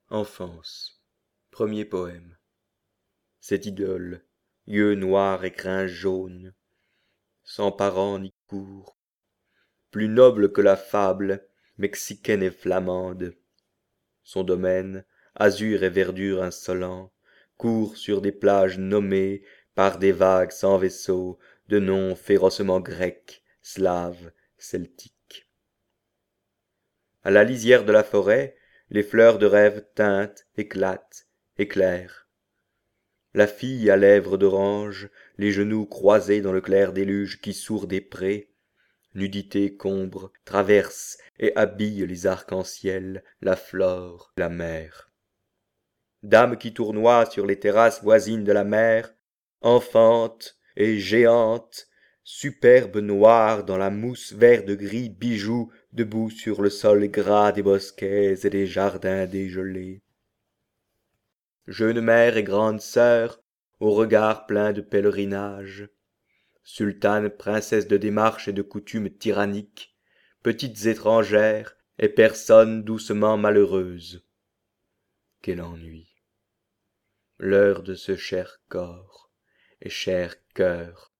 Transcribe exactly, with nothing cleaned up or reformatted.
Enfance, premier poème. Cette idole, yeux noirs et crins jaunes, sans parents ni cour, plus noble que la fable mexicaine et flamande. Son domaine, azur et verdure insolent, court sur des plages nommées par des vagues sans vaisseau, de noms férocement grecs, slaves, celtiques. À la lisière de la forêt, les fleurs de rêve tintent, éclatent, éclairent. La fille à lèvres d'orange, les genoux croisés dans le clair déluge qui sourd des prés, nudité combre, traverse et habille les arcs-en-ciel, la flore, la mer. Dame qui tournoie sur les terrasses voisines de la mer, enfante et géante, superbe noire dans la mousse vert de gris bijou, debout sur le sol gras des bosquets et des jardins dégelés. Jeune mère et grande sœur, au regard plein de pèlerinage, sultane, princesse de démarche et de coutumes tyranniques, petites étrangères et personnes doucement malheureuses. Quel ennui! L'heure de ce cher corps et cher cœur